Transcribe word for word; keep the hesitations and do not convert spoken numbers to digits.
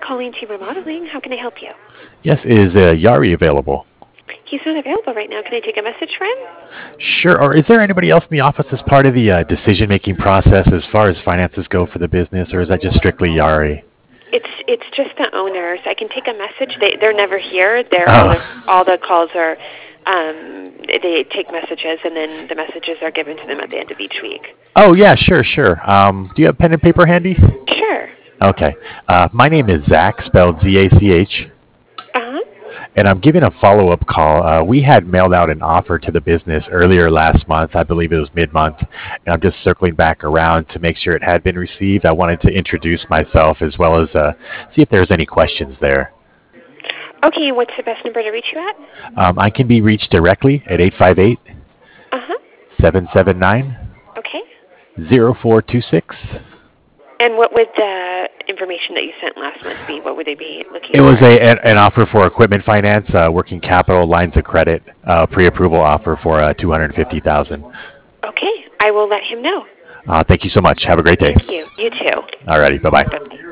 calling to remodeling. How can I help you? Yes, is uh, Yari available? He's not available right now. Can I take a message for him? Sure. Or is there anybody else in the office as part of the uh, decision-making process as far as finances go for the business, or is that just strictly Yari? It's it's just the owners. I can take a message. They they're never here. They're all the Oh. all the calls are. Um, they take messages, and then the messages are given to them at the end of each week. Oh, yeah, sure, sure. Um, do you have pen and paper handy? Sure. Okay. Uh, my name is Zach, spelled Z A C H. Uh huh. And I'm giving a follow-up call. Uh, we had mailed out an offer to the business earlier last month. I believe it was mid-month. And I'm just circling back around to make sure it had been received. I wanted to introduce myself as well as uh, see if there's any questions there. Okay. And what's the best number to reach you at? Um, I can be reached directly at eight five eight, Uh huh. seven seven nine, Okay. zero four two six. And what would the information that you sent last month be? What would they be looking It was for? a an, an offer for equipment finance, uh, working capital, lines of credit, uh, pre-approval offer for uh, two hundred fifty thousand dollars. Okay. I will let him know. Uh, thank you so much. Have a great day. Thank you. You too. Alrighty, bye-bye. Bye.